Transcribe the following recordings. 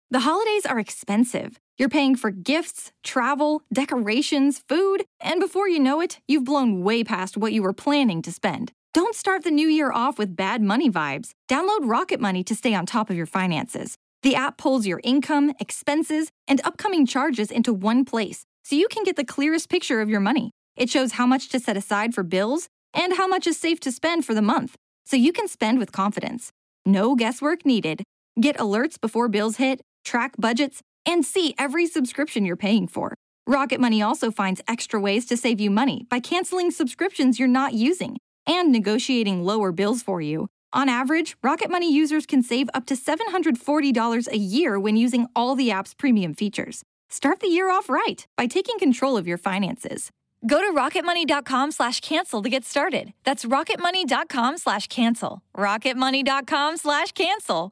The holidays are expensive. You're paying for gifts, travel, decorations, food, and before you know it, you've blown way past what you were planning to spend. Don't start the new year off with bad money vibes. Download Rocket Money to stay on top of your finances. The app pulls your income, expenses, and upcoming charges into one place, so you can get the clearest picture of your money. It shows how much to set aside for bills and how much is safe to spend for the month, so you can spend with confidence. No guesswork needed. Get alerts before bills hit, track budgets, and see every subscription you're paying for. Rocket Money also finds extra ways to save you money by canceling subscriptions you're not using and negotiating lower bills for you. On average, Rocket Money users can save up to $740 a year when using all the app's premium features. Start the year off right by taking control of your finances. Go to rocketmoney.com/cancel to get started. That's rocketmoney.com/cancel. rocketmoney.com/cancel.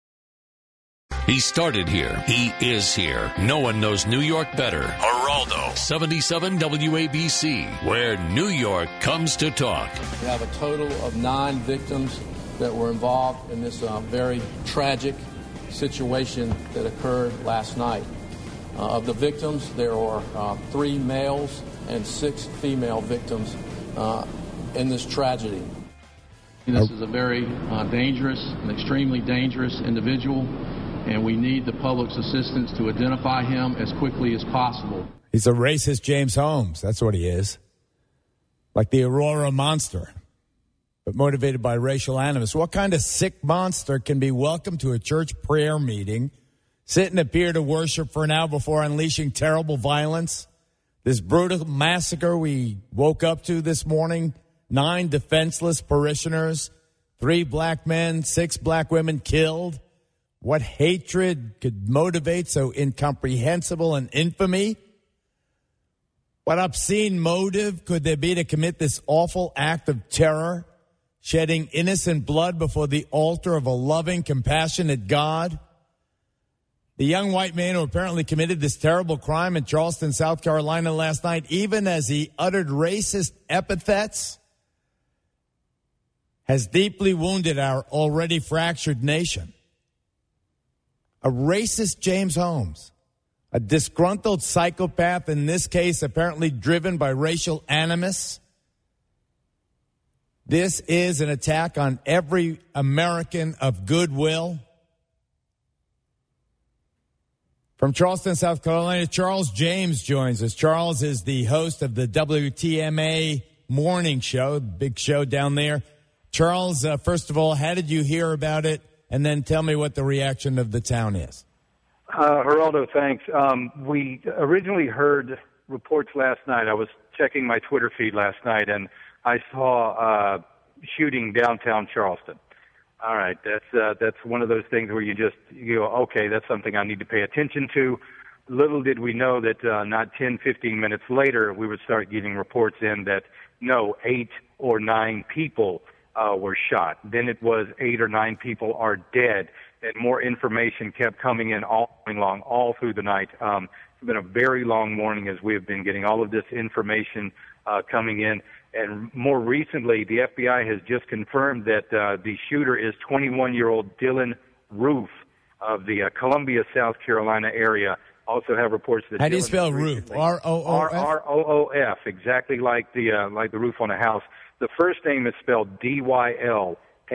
He started here. He is here. No one knows New York better. Geraldo, 77 WABC, where New York comes to talk. We have a total of 9 victims that were involved in this very tragic situation that occurred last night. Of the victims, there were 3 males and 6 female victims in this tragedy. This is a very dangerous and extremely dangerous individual, and we need the public's assistance to identify him as quickly as possible. He's a racist James Holmes. That's what he is. Like the Aurora monster, but motivated by racial animus. What kind of sick monster can be welcomed to a church prayer meeting, sit and appear to worship for an hour before unleashing terrible violence? This brutal massacre we woke up to this morning, 9 defenseless parishioners, 3 black men, 6 black women killed. What hatred could motivate so incomprehensible an infamy? What obscene motive could there be to commit this awful act of terror, shedding innocent blood before the altar of a loving, compassionate God? The young white man who apparently committed this terrible crime in Charleston, South Carolina last night, even as he uttered racist epithets, has deeply wounded our already fractured nation. A racist James Holmes, a disgruntled psychopath, in this case apparently driven by racial animus. This is an attack on every American of goodwill. From Charleston, South Carolina, Charles James joins us. Charles is the host of the WTMA morning show, big show down there. Charles, first of all, how did you hear about it? And then tell me what the reaction of the town is. Geraldo, thanks. We originally heard reports last night. I was checking my Twitter feed last night, and I saw shooting downtown Charleston. All right, that's one of those things where you go, okay, that's something I need to pay attention to. Little did we know that not 10, 15 minutes later, we would start getting reports in that, no, 8 or 9 people were shot. Then it was 8 or 9 people are dead, and more information kept coming in all through the night. It's been a very long morning as we have been getting all of this information coming in. And more recently, the FBI has just confirmed that the shooter is 21-year-old Dylan Roof of the Columbia, South Carolina area. Also have reports that. How do you spell Roof? R-O-O-F? R-O-O-F, exactly like the roof on a house. The first name is spelled D-Y-L-A-N-N.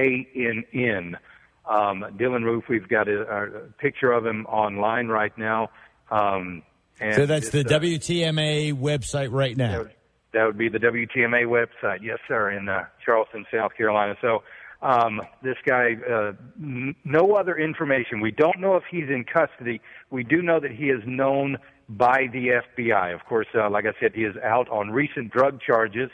Dylan Roof, we've got a picture of him online right now. And so that's the WTMA website right now. That would be the WTMA website, yes, sir, in Charleston, South Carolina. So this guy, no other information. We don't know if he's in custody. We do know that he is known by the FBI. Of course, like I said, he is out on recent drug charges.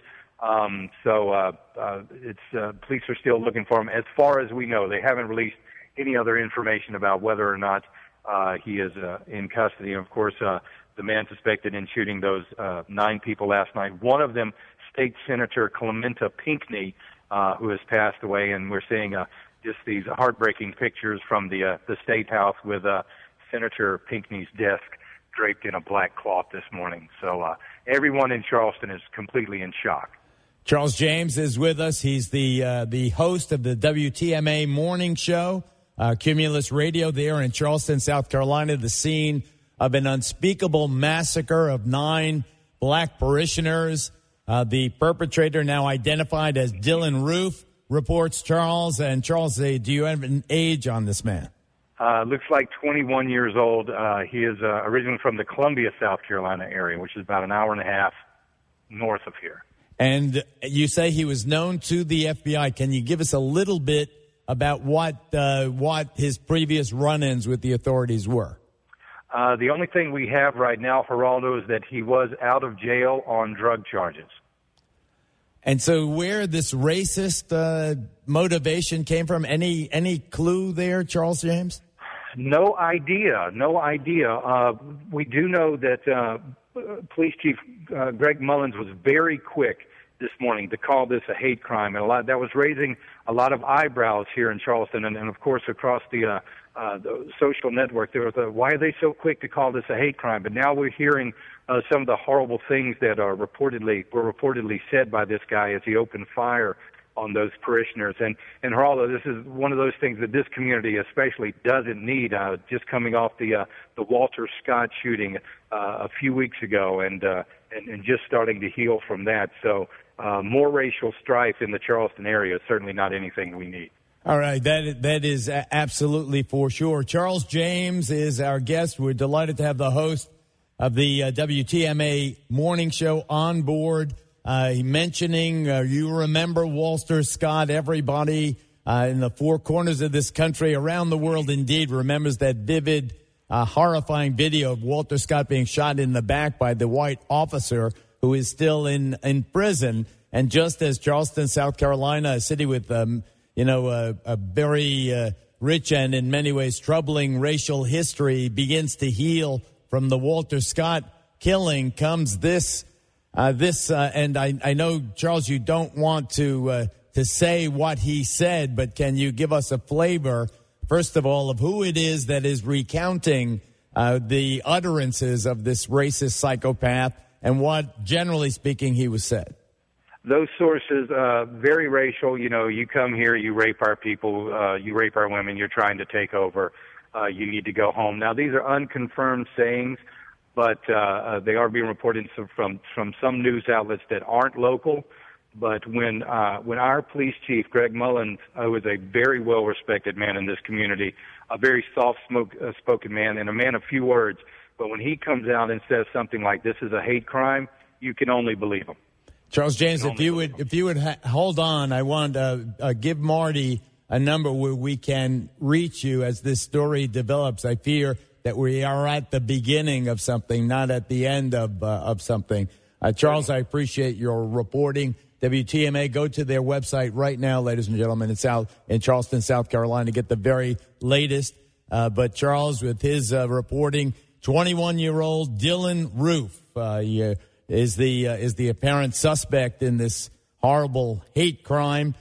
Police are still looking for him. As far as we know, they haven't released any other information about whether or not he is in custody. And of course, the man suspected in shooting those 9 people last night, one of them, State Senator Clementa Pinckney, who has passed away, and we're seeing just these heartbreaking pictures from the State House with Senator Pinckney's desk draped in a black cloth this morning. So everyone in Charleston is completely in shock. Charles James is with us. He's the host of the WTMA morning show. Cumulus Radio there in Charleston, South Carolina, the scene of an unspeakable massacre of 9 black parishioners. The perpetrator now identified as Dylan Roof, reports Charles. And Charles, do you have an age on this man? Looks like 21 years old. He is originally from the Columbia, South Carolina area, which is about an hour and a half north of here. And you say he was known to the FBI. Can you give us a little bit about what his previous run-ins with the authorities were? The only thing we have right now, Geraldo, is that he was out of jail on drug charges. And so where this racist motivation came from, any clue there, Charles James? No idea. We do know that Police Chief Greg Mullins was very quick this morning to call this a hate crime, and that was raising a lot of eyebrows here in Charleston, and of course across the social network. There was why are they so quick to call this a hate crime? But now we're hearing some of the horrible things that were reportedly said by this guy as he opened fire on those parishioners. And Geraldo, this is one of those things that this community especially doesn't need. Just coming off the Walter Scott shooting a few weeks ago, and just starting to heal from that. So more racial strife in the Charleston area is certainly not anything we need. All right, that is absolutely for sure. Charles James is our guest. We're delighted to have the host of the WTMA morning show on board. Mentioning, you remember Walter Scott. Everybody in the four corners of this country, around the world indeed, remembers that vivid, horrifying video of Walter Scott being shot in the back by the white officer who is still in prison. And just as Charleston, South Carolina, a city with a very rich and in many ways troubling racial history, begins to heal from the Walter Scott killing, comes this. And I know, Charles, you don't want to say what he said, but can you give us a flavor, first of all, of who it is that is recounting the utterances of this racist psychopath and what, generally speaking, he was said? Those sources, very racial. You come here, you rape our people, you rape our women, you're trying to take over, you need to go home. Now, these are unconfirmed sayings, but they are being reported from some news outlets that aren't local. But when our police chief, Greg Mullins, who is a very well-respected man in this community, a very soft-spoken man and a man of few words, but when he comes out and says something like this is a hate crime, you can only believe him. Charles James, if you would hold on, I want to give Marty a number where we can reach you as this story develops. I fear that we are at the beginning of something, not at the end of something. Charles, I appreciate your reporting. WTMA, go to their website right now, ladies and gentlemen, in Charleston, South Carolina, get the very latest. But Charles, with his reporting, 21-year-old Dylan Roof is the apparent suspect in this horrible hate crime.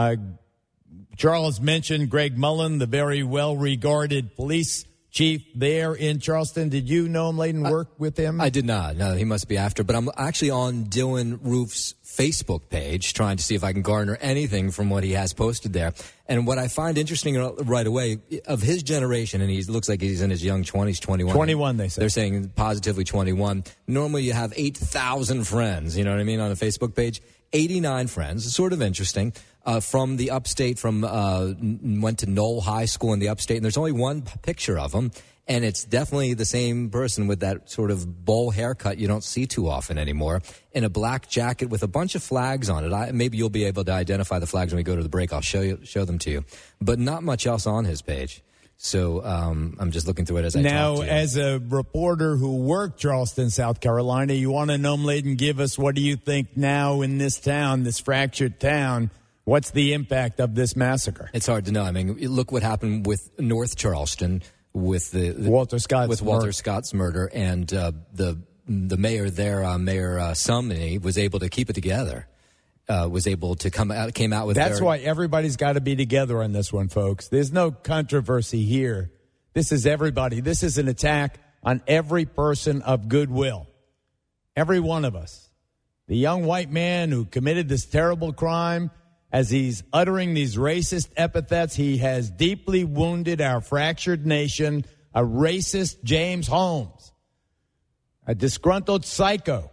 Charles mentioned Greg Mullen, the very well-regarded police chief there in Charleston. Did you know him, Layden, work with him? I did not. No, he must be after. But I'm actually on Dylan Roof's Facebook page trying to see if I can garner anything from what he has posted there. And what I find interesting right away, of his generation, and he looks like he's in his young 20s, 21. 21, they say. They're saying positively 21. Normally you have 8,000 friends, you know what I mean, on a Facebook page. 89 friends. It's sort of interesting. From the upstate, went to Knoll High School in the upstate, and there's only one picture of him, and it's definitely the same person with that sort of bowl haircut you don't see too often anymore, in a black jacket with a bunch of flags on it. Maybe you'll be able to identify the flags when we go to the break. I'll show them to you. But not much else on his page. So I'm just looking through it as I talk to you. Now, as a reporter who worked Charleston, South Carolina, you want to know, Layden, give us, what do you think now in this town, this fractured town? What's the impact of this massacre? It's hard to know. I mean, look what happened with North Charleston with Walter Scott's murder, and the mayor there, Mayor Sumney, was able to keep it together. Was able to came out with. That's why everybody's got to be together on this one, folks. There's no controversy here. This is everybody. This is an attack on every person of goodwill. Every one of us. The young white man who committed this terrible crime, as he's uttering these racist epithets. He has deeply wounded our fractured nation. A racist James Holmes, a disgruntled psycho.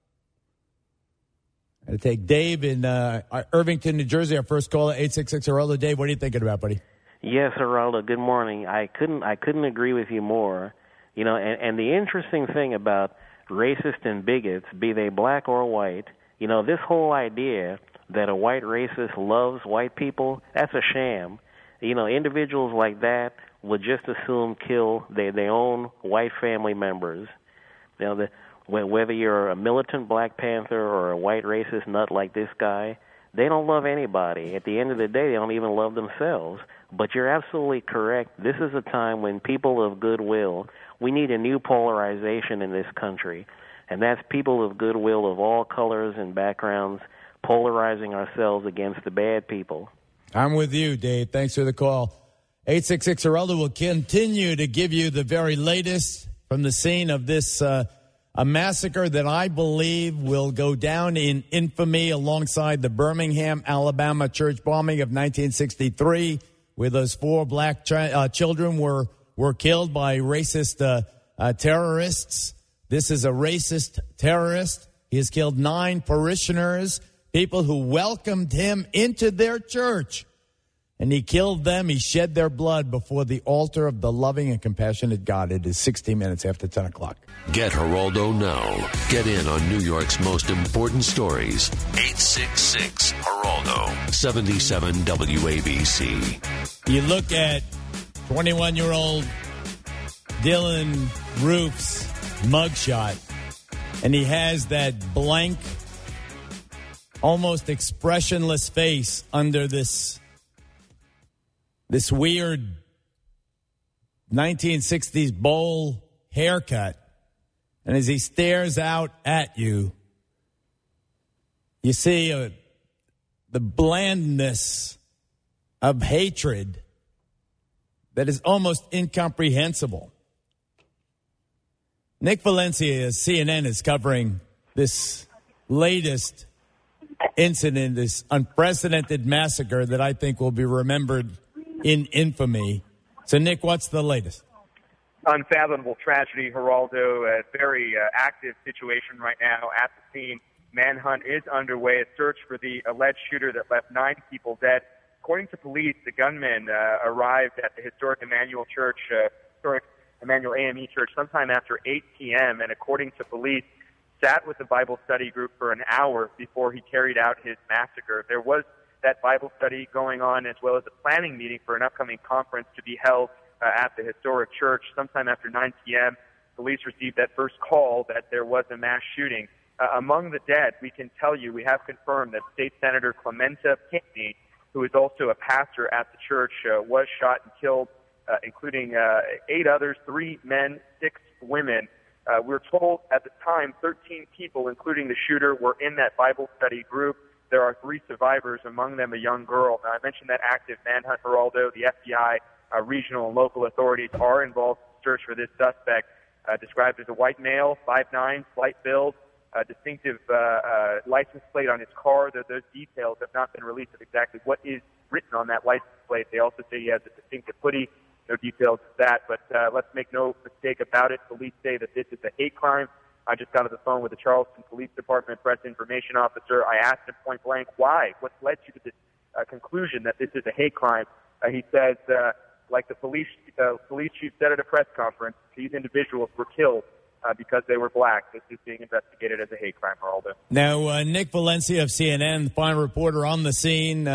I take Dave in Irvington, New Jersey. Our first caller, 866 Geraldo. Dave, what are you thinking about, buddy? Yes, Geraldo. Good morning. I couldn't agree with you more. You know, and the interesting thing about racists and bigots, be they black or white, you know, this whole idea that a white racist loves white people, that's a sham. You know, individuals like that would just assume kill their own white family members. You know, whether you're a militant Black Panther or a white racist nut like this guy, they don't love anybody. At the end of the day, they don't even love themselves. But you're absolutely correct. This is a time when people of goodwill, we need a new polarization in this country, and that's people of goodwill of all colors and backgrounds polarizing ourselves against the bad people. I'm with you, Dave. Thanks for the call. 866 Geraldo will continue to give you the very latest from the scene of this a massacre that I believe will go down in infamy alongside the Birmingham, Alabama church bombing of 1963, where those 4 black children were killed by racist terrorists. This is a racist terrorist. He has killed 9 parishioners, people who welcomed him into their church. And he killed them. He shed their blood before the altar of the loving and compassionate God. It is 60 minutes after 10 o'clock. Get Geraldo now. Get in on New York's most important stories. 866 Geraldo. 77 WABC. You look at 21-year-old Dylan Roof's mugshot, and he has that blank, almost expressionless face under this weird 1960s bowl haircut. And as he stares out at you, you see the blandness of hatred that is almost incomprehensible. Nick Valencia of CNN is covering this latest incident, this unprecedented massacre that I think will be remembered in infamy. So, Nick, what's the latest? Unfathomable tragedy, Geraldo. A very active situation right now at the scene. Manhunt is underway. A search for the alleged shooter that left 9 people dead. According to police, the gunman arrived at the historic Emmanuel AME Church sometime after 8 p.m. and according to police, sat with the Bible study group for an hour before he carried out his massacre. There was that Bible study going on as well as a planning meeting for an upcoming conference to be held at the historic church sometime after 9 p.m. Police received that first call that there was a mass shooting. Among the dead, we can tell you, we have confirmed that State Senator Clementa Pinckney, who is also a pastor at the church, was shot and killed, including 8 others, 3 men, 6 women. We're told at the time 13 people, including the shooter, were in that Bible study group. There are 3 survivors, among them a young girl. Now, I mentioned that active manhunt, Geraldo. The FBI, regional and local authorities are involved in the search for this suspect, described as a white male, 5'9", slight build, distinctive license plate on his car. Those details have not been released of exactly what is written on that license plate. They also say he has a distinctive hoodie. No details of that, but let's make no mistake about it. Police say that this is a hate crime. I just got on the phone with the Charleston Police Department press information officer. I asked him point blank, why? What led you to this conclusion that this is a hate crime? He says, like the police chief said at a press conference, these individuals were killed because they were black. This is being investigated as a hate crime, Geraldo. Now, Nick Valencia of CNN, the fine reporter on the scene,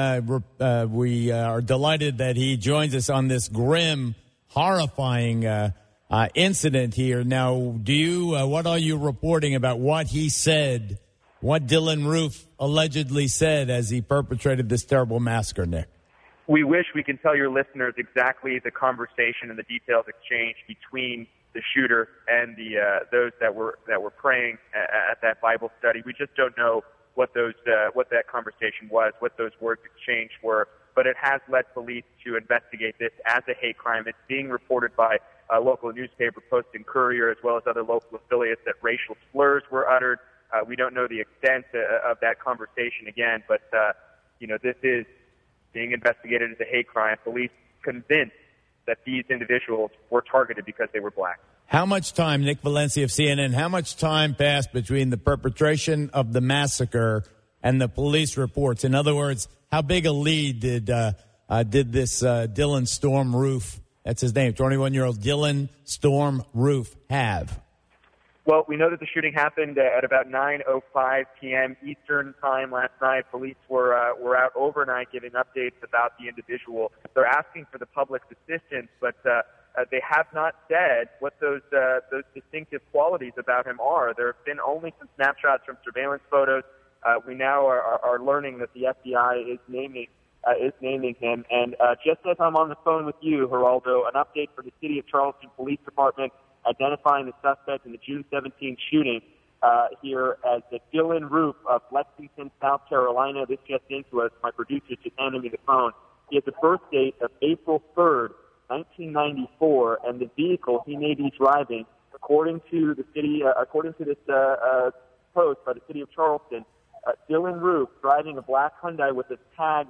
we are delighted that he joins us on this grim, horrifying incident here. Now, what are you reporting about what he said, what Dylan Roof allegedly said as he perpetrated this terrible massacre, Nick? We wish we could tell your listeners exactly the conversation and the details exchanged between the shooter and those that were praying at that Bible study. We just don't know what that conversation was, what those words exchanged were. But it has led police to investigate this as a hate crime. It's being reported by a local newspaper, Post and Courier, as well as other local affiliates, that racial slurs were uttered. We don't know the extent of that conversation again, but This is being investigated as a hate crime. Police convinced that these individuals were targeted because they were black. How much time, Nick Valencia of CNN, how much time passed between the perpetration of the massacre and the police reports? In other words, how big a lead did this Dylan Storm Roof, that's his name, 21-year-old Dylan Storm Roof, have? Well, we know that the shooting happened at about 9:05 p.m. Eastern time last night. Police were out overnight giving updates about the individual. They're asking for the public's assistance, but they have not said what those distinctive qualities about him are. There have been only some snapshots from surveillance photos. We now are learning that the FBI is naming him. And just as I'm on the phone with you, Geraldo, an update for the City of Charleston Police Department identifying the suspect in the June 17th shooting here as the Dylan Roof of Lexington, South Carolina. This just into us. My producer just handed me the phone. He has a birth date of April 3rd, 1994, and the vehicle he may be driving, according to the city, according to this post by the City of Charleston, Dylan Roof driving a black Hyundai with a tag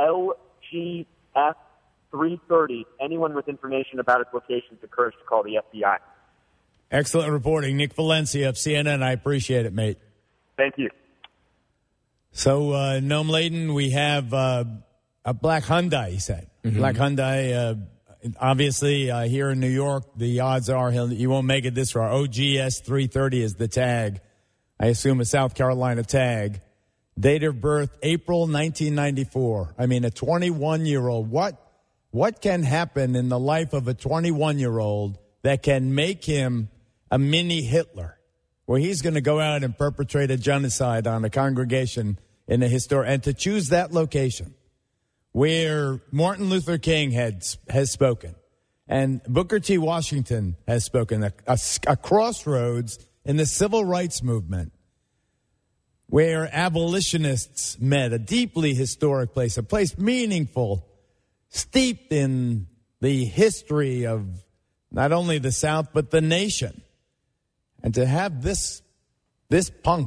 LGF330. Anyone with information about its location is encouraged to call the FBI. Excellent reporting. Nick Valencia of CNN. I appreciate it, mate. Thank you. So, Noam Laden, we have a black Hyundai, he said. Mm-hmm. Black Hyundai, obviously, here in New York, the odds are he won't make it this far. OGS 330 is the tag. I assume a South Carolina tag. Date of birth, April 1994. I mean, a 21-year-old. What can happen in the life of a 21-year-old that can make him a mini Hitler, where he's going to go out and perpetrate a genocide on a congregation in a historic, and to choose that location where Martin Luther King has spoken and Booker T. Washington has spoken, a crossroads in the civil rights movement, where abolitionists met, a deeply historic place, a place meaningful, steeped in the history of not only the South, but the nation. And to have this punk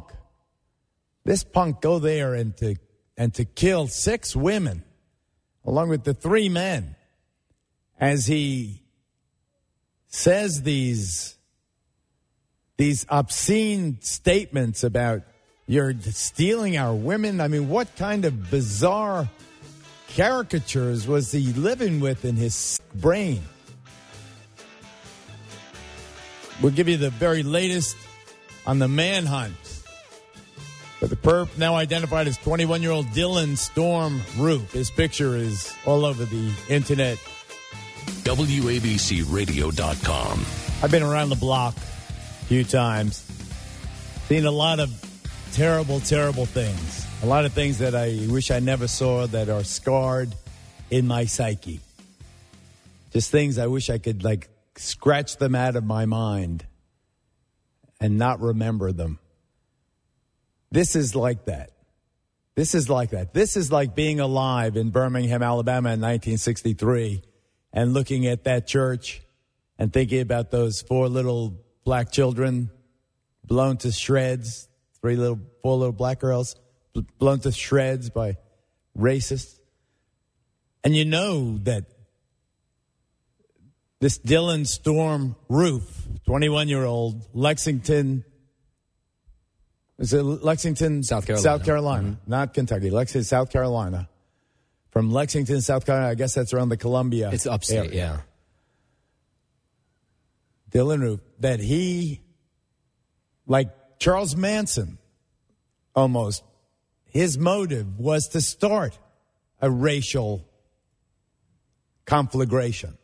go there and to kill 6 women, along with the 3 men, as he says these obscene statements about you're stealing our women. I mean, what kind of bizarre caricatures was he living with in his brain? We'll give you the very latest on the manhunt for the perp now identified as 21-year-old Dylan Storm Roof. His picture is all over the internet. WABCRadio.com. I've been around the block a few times, seen a lot of terrible, terrible things. A lot of things that I wish I never saw that are scarred in my psyche. Just things I wish I could, scratch them out of my mind and not remember them. This is like that. This is like that. This is like being alive in Birmingham, Alabama in 1963 and looking at that church and thinking about those 4 little black children blown to shreds, 4 little black girls blown to shreds by racists. And you know that this Dylan Storm Roof, 21-year-old, Lexington, South Carolina, mm-hmm. Not Kentucky, Lexington, South Carolina. From Lexington, South Carolina, I guess that's around the Columbia. It's upstate, area. Yeah. Dylan Roof, that he, like Charles Manson, almost, his motive was to start a racial conflagration.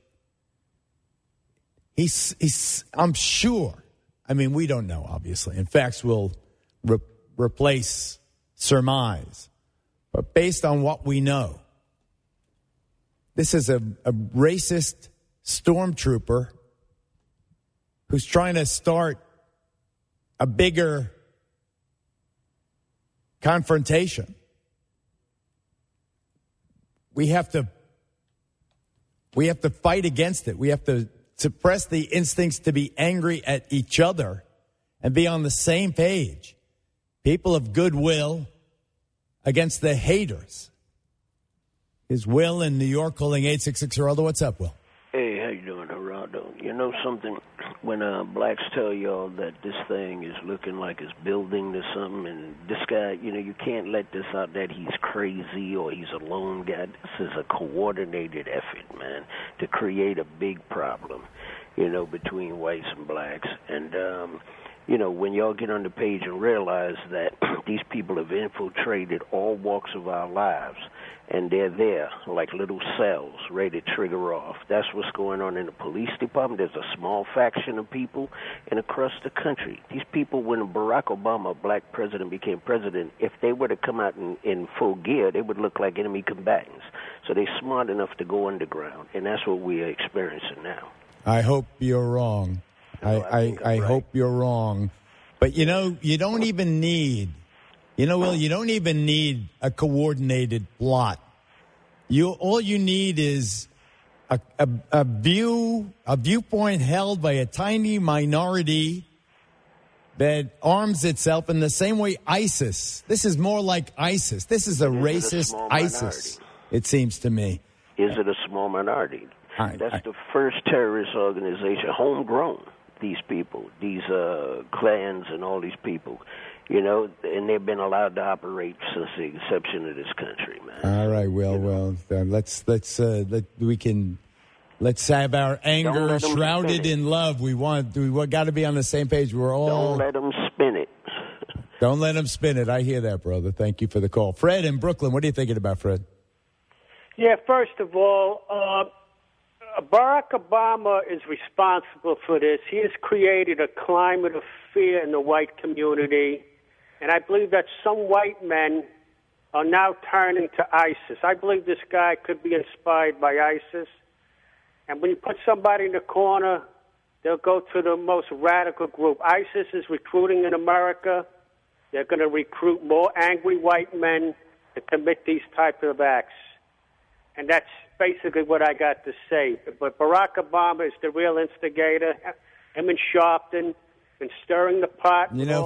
I'm sure, I mean, we don't know, obviously, and facts will replace surmise. But based on what we know, this is a racist stormtrooper who's trying to start a bigger confrontation. We have to fight against it. We have to suppress the instincts to be angry at each other and be on the same page. People of goodwill against the haters. Is Will in New York calling 866 Geraldo? What's up, Will? Hey, how you doing, Geraldo? You know something? When blacks tell y'all that this thing is looking like it's building to something, and this guy, you can't let this out that he's crazy or he's a lone guy. This is a coordinated effort, man, to create a big problem, between whites and blacks. And, when y'all get on the page and realize that these people have infiltrated all walks of our lives, and they're there like little cells ready to trigger off. That's what's going on in the police department. There's a small faction of people, and across the country, these people, when Barack Obama, a black president, became president, if they were to come out in full gear, they would look like enemy combatants. So they're smart enough to go underground, and that's what we are experiencing now. I hope you're wrong. I hope you're wrong. But, you don't even need... Will, you don't even need a coordinated plot. All you need is a viewpoint held by a tiny minority that arms itself in the same way ISIS. This is more like ISIS. This is a racist ISIS, it seems to me. Is it a small minority? That's the first terrorist organization, homegrown, these people, these clans and all these people. And they've been allowed to operate since the inception of this country, man. All right, let's have our anger shrouded in love. We got to be on the same page. Don't let them spin it. Don't let them spin it. I hear that, brother. Thank you for the call. Fred in Brooklyn, what are you thinking about, Fred? Yeah, first of all, Barack Obama is responsible for this. He has created a climate of fear in the white community. And I believe that some white men are now turning to ISIS. I believe this guy could be inspired by ISIS. And when you put somebody in the corner, they'll go to the most radical group. ISIS is recruiting in America. They're going to recruit more angry white men to commit these type of acts. And that's basically what I got to say. But Barack Obama is the real instigator. Him and Sharpton. And stirring the pot.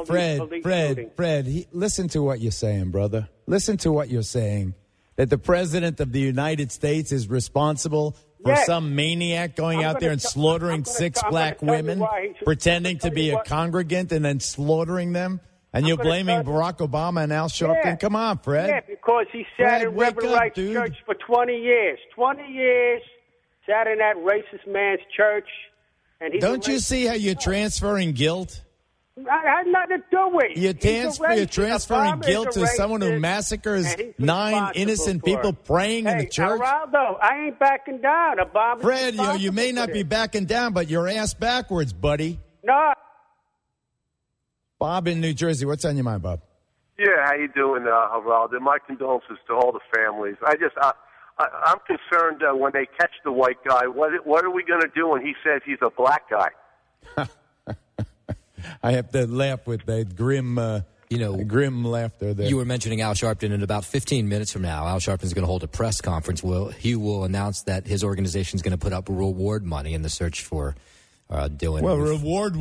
Fred, listen to what you're saying, brother. Listen to what you're saying. That the president of the United States is responsible for some maniac going out there and slaughtering six black women, pretending to be a congregant and then slaughtering them. And you're blaming Barack Obama and Al Sharpton? Yeah. Come on, Fred. Yeah, because he sat in Reverend Wright's church for 20 years. 20 years, sat in that racist man's church. Don't you see how you're transferring guilt? I have nothing to do with it. You're transferring guilt to someone who massacres 9 innocent people praying in the church? Geraldo, I ain't backing down. Fred, you may not be backing down, but you're ass backwards, buddy. No. Bob in New Jersey, what's on your mind, Bob? Yeah, how you doing, Geraldo? My condolences to all the families. I'm concerned when they catch the white guy. What are we going to do when he says he's a black guy? I have to laugh with that grim, grim laughter there. You were mentioning Al Sharpton. In about 15 minutes from now, Al Sharpton is going to hold a press conference. He will announce that his organization is going to put up reward money in the search for doing. Well, reward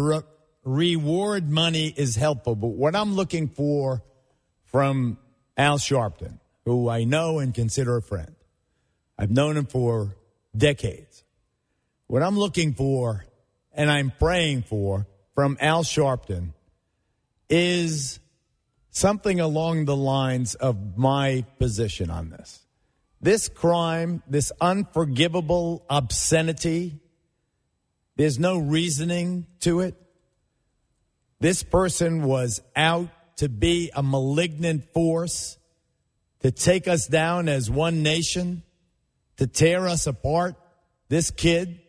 money is helpful, but what I'm looking for from Al Sharpton, who I know and consider a friend. I've known him for decades. What I'm looking for, and I'm praying for, from Al Sharpton is something along the lines of my position on this. This crime, this unforgivable obscenity, there's no reasoning to it. This person was out to be a malignant force, to take us down as one nation, to tear us apart. This kid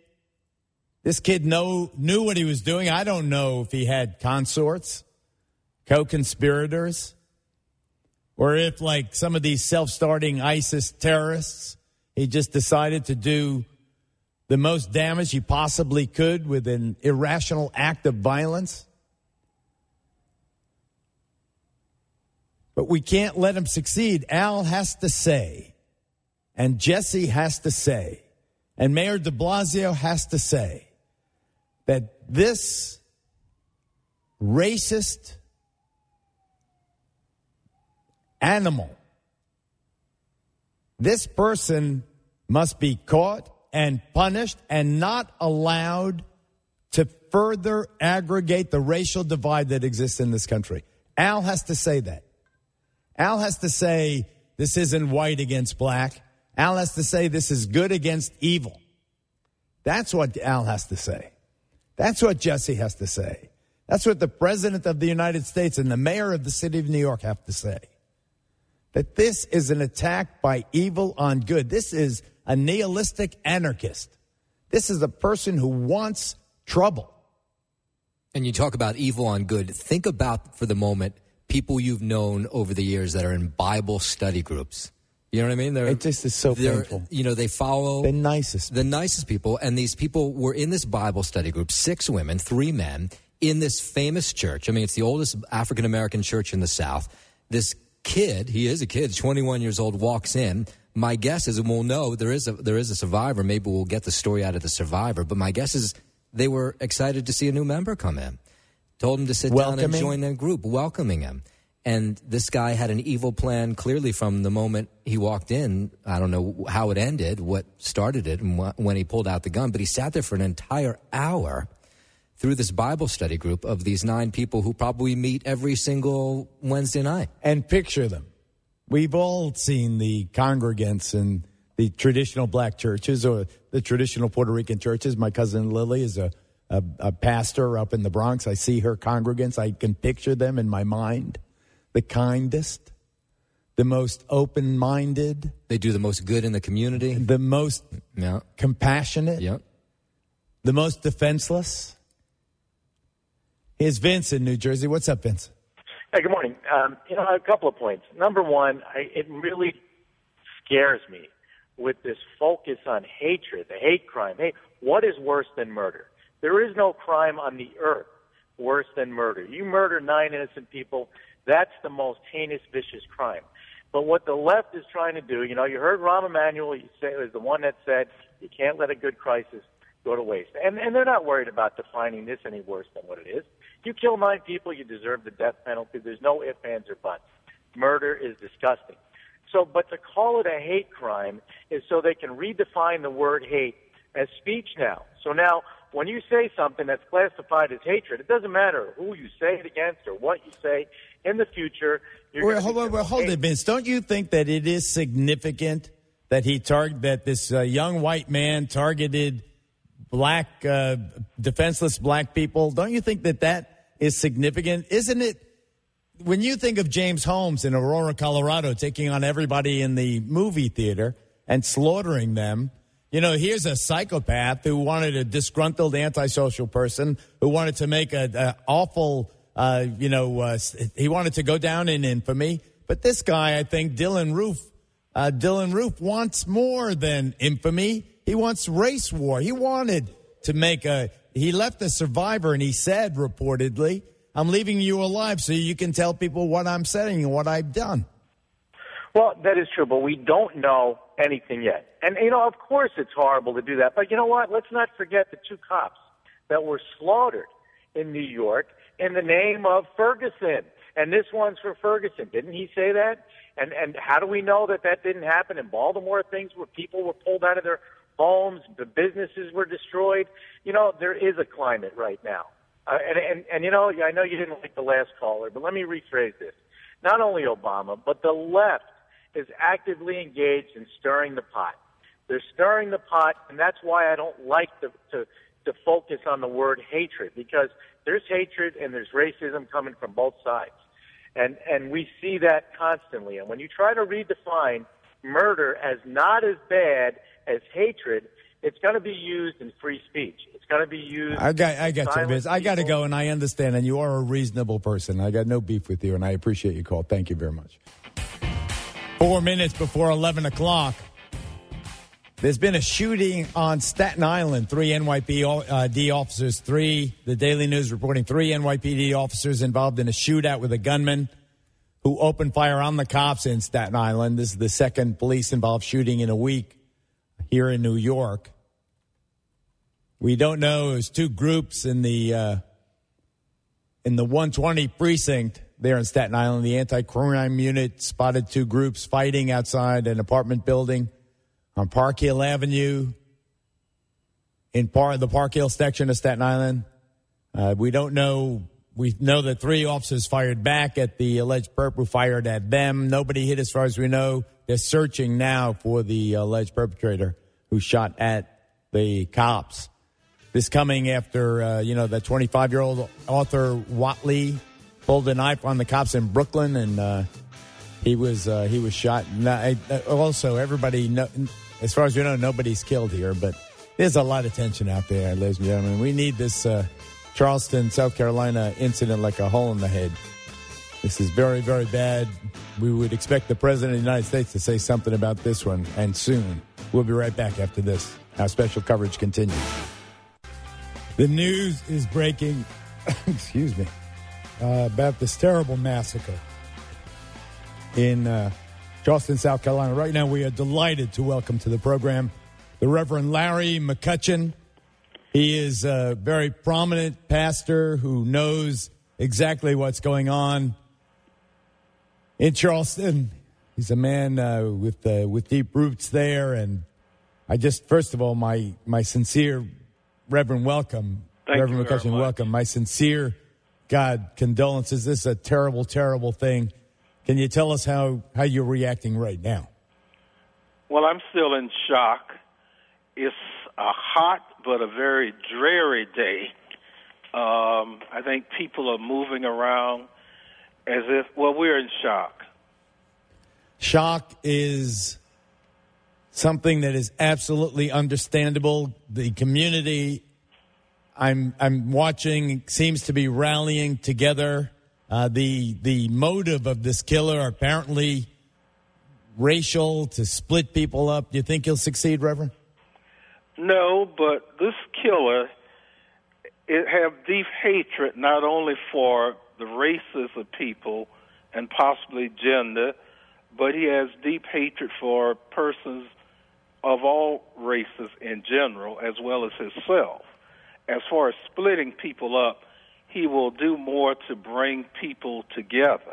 knew what he was doing. I don't know if he had consorts, co-conspirators, or if, like some of these self-starting ISIS terrorists, he just decided to do the most damage he possibly could with an irrational act of violence. But we can't let him succeed. Al has to say, and Jesse has to say, and Mayor de Blasio has to say that this racist animal This person must be caught and punished and not allowed to further aggregate the racial divide that exists in this country. Al has to say that. Al has to say this isn't white against black. Al has to say this is good against evil. That's what Al has to say. That's what Jesse has to say. That's what the President of the United States and the Mayor of the City of New York have to say. That this is an attack by evil on good. This is a nihilistic anarchist. This is a person who wants trouble. And you talk about evil on good. Think about, for the moment, people you've known over the years that are in Bible study groups. You know what I mean? It just is so painful. You know, they follow the nicest people. And these people were in this Bible study group, 6 women, 3 men, in this famous church. I mean, it's the oldest African-American church in the South. This kid, he is a kid, 21 years old, walks in. My guess is, and we'll know there is a survivor. Maybe we'll get the story out of the survivor. But my guess is they were excited to see a new member come in. Told him to sit down and join their group, welcoming him. And this guy had an evil plan clearly from the moment he walked in. I don't know how it ended, what started it, and when he pulled out the gun. But he sat there for an entire hour through this Bible study group of these 9 people who probably meet every single Wednesday night. And picture them. We've all seen the congregants in the traditional black churches or the traditional Puerto Rican churches. My cousin Lily is a pastor up in the Bronx. I see her congregants. I can picture them in my mind. The kindest, the most open-minded. They do the most good in the community. The most compassionate. Yep. The most defenseless. Here's Vince in New Jersey. What's up, Vince? Hey, good morning. A couple of points. Number one, it really scares me with this focus on hatred, the hate crime. Hey, what is worse than murder? There is no crime on the earth worse than murder. You murder 9 innocent people, that's the most heinous, vicious crime. But what the left is trying to do, you heard Rahm Emanuel is the one that said you can't let a good crisis go to waste. And they're not worried about defining this any worse than what it is. You kill 9 people, you deserve the death penalty. There's no ifs, ands, or buts. Murder is disgusting. But to call it a hate crime is so they can redefine the word hate as speech now. So now, when you say something that's classified as hatred, it doesn't matter who you say it against or what you say. In the future, hold it, Vince. Don't you think that it is significant that that this young white man targeted black, defenseless black people? Don't you think that is significant? Isn't it? When you think of James Holmes in Aurora, Colorado, taking on everybody in the movie theater and slaughtering them, here's a psychopath who wanted a disgruntled antisocial person who wanted to make an awful, he wanted to go down in infamy. But this guy, I think, Dylan Roof wants more than infamy. He wants race war. He wanted to he left a survivor and he said, reportedly, I'm leaving you alive so you can tell people what I'm saying and what I've done. Well, that is true, but we don't know anything yet. And, of course it's horrible to do that. But you know what? Let's not forget the 2 cops that were slaughtered in New York in the name of Ferguson. And this one's for Ferguson. Didn't he say that? And how do we know that didn't happen in Baltimore? Things where people were pulled out of their homes, the businesses were destroyed. There is a climate right now. And I know you didn't like the last caller, but let me rephrase this. Not only Obama, but the left is actively engaged in stirring the pot. They're stirring the pot, and that's why I don't like to focus on the word hatred, because there's hatred and there's racism coming from both sides. And we see that constantly. And when you try to redefine murder as not as bad as hatred, it's going to be used in free speech. It's going to be used. I got you, Vince. I got to go, and I understand. And you are a reasonable person. I got no beef with you, and I appreciate your call. Thank you very much. 4 minutes before 11 o'clock. There's been a shooting on Staten Island. 3 NYPD officers, the Daily News reporting 3 NYPD officers involved in a shootout with a gunman who opened fire on the cops in Staten Island. This is the second police-involved shooting in a week here in New York. We don't know. There's 2 groups in the 120 precinct there in Staten Island. The anti-crime unit spotted two groups fighting outside an apartment building on Park Hill Avenue in the Park Hill section of Staten Island. We don't know. We know that 3 officers fired back at the alleged perp who fired at them. Nobody hit as far as we know. They're searching now for the alleged perpetrator who shot at the cops. This coming after, the 25-year-old Arthur Watley pulled a knife on the cops in Brooklyn, and he was shot. Also, everybody, as far as we know, nobody's killed here, but there's a lot of tension out there, ladies and gentlemen. We need this Charleston, South Carolina incident like a hole in the head. This is very, very bad. We would expect the President of the United States to say something about this one, and soon. We'll be right back after this. Our special coverage continues. The news is breaking, excuse me, about this terrible massacre in Charleston, South Carolina. Right now, we are delighted to welcome to the program the Reverend Larry McCutcheon. He is a very prominent pastor who knows exactly what's going on in Charleston. He's a man with deep roots there, and I just, first of all, my sincere Reverend welcome. Reverend McCutcheon, welcome. My sincere, condolences. This is a terrible, terrible thing. Can you tell us how you're reacting right now? Well, I'm still in shock. It's a hot but a very dreary day. I think people are moving around as if, we're in shock. Shock is something that is absolutely understandable. The community, I'm watching, seems to be rallying together. The motive of this killer apparently racial, to split people up. Do you think he'll succeed, Reverend? No, but this killer, it have deep hatred not only for the races of people and possibly gender, but he has deep hatred for persons of all races in general, as well as himself. As far as splitting people up, he will do more to bring people together.